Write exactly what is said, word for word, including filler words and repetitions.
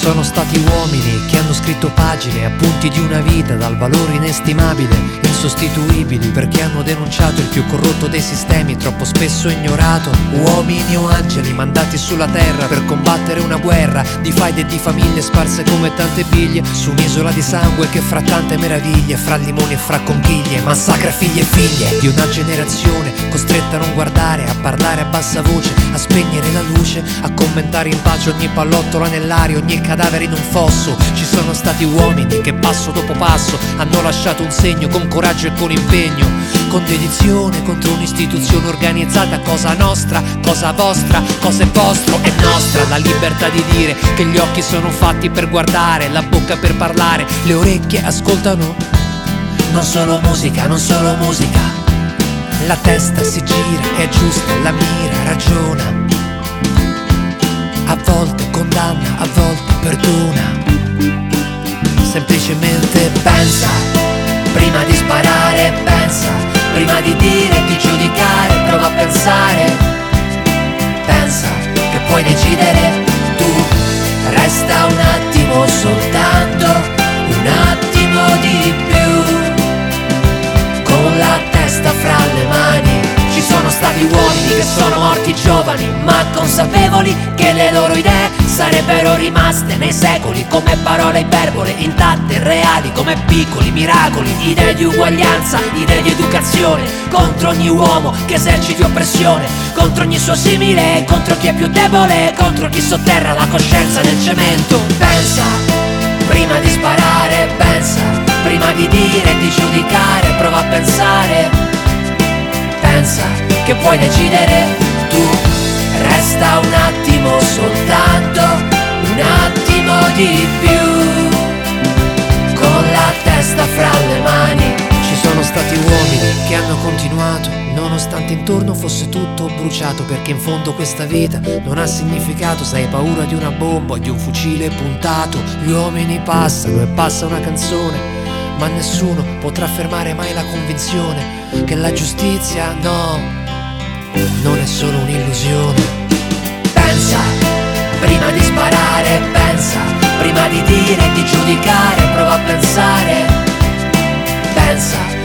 sono stati uomini che hanno scritto pagine, appunti di una vita dal valore inestimabile, insostituibili, perché hanno denunciato il più corrotto dei sistemi, troppo spesso ignorato. Uomini o angeli mandati sulla terra per combattere una guerra di faide e di famiglie sparse come tante biglie su un'isola di sangue che fra tante meraviglie, fra limoni e fra conchiglie, massacra figli e figlie di una generazione costretta a non guardare, a parlare a bassa voce, a spegnere la luce, a commentare in pace ogni pallottola nell'aria, ogni cadavere in un fosso. Ci sono stati uomini che passo dopo passo hanno lasciato un segno con coraggio e con impegno, con dedizione contro un'istituzione organizzata. Cosa nostra, cosa vostra, cosa è vostro, è nostra la libertà di dire che gli occhi sono fatti per guardare, la bocca per parlare, le orecchie ascoltano. Non solo musica, non solo musica, la testa si gira, è giusta, la mira, ragiona, a volte condanna, a volte perdona. Semplicemente pensa, prima di sparare pensa, prima di dire, di giudicare, prova a pensare. Pensa che puoi decidere tu, resta un attimo soltanto, un attimo di più, con la testa fra le mani. Ci sono stati uomini che sono morti giovani, ma consapevoli che le loro idee sarebbero rimaste nei secoli come parole iperbole, intatte, reali come piccoli miracoli. Idee di uguaglianza, idee di educazione, contro ogni uomo che eserciti oppressione, contro ogni suo simile, contro chi è più debole, contro chi sotterra la coscienza nel cemento. Pensa, prima di sparare pensa, prima di dire e di giudicare, prova a pensare. Pensa che puoi decidere tu, resta un attimo soltanto, un attimo di più, con la testa fra le mani. Ci sono stati uomini che hanno continuato nonostante intorno fosse tutto bruciato, perché in fondo questa vita non ha significato se hai paura di una bomba o di un fucile puntato. Gli uomini passano e passa una canzone, ma nessuno potrà fermare mai la convinzione che la giustizia, no, non è solo un'illusione. Pensa, prima di sparare pensa, prima di dire e di giudicare, prova a pensare. Pensa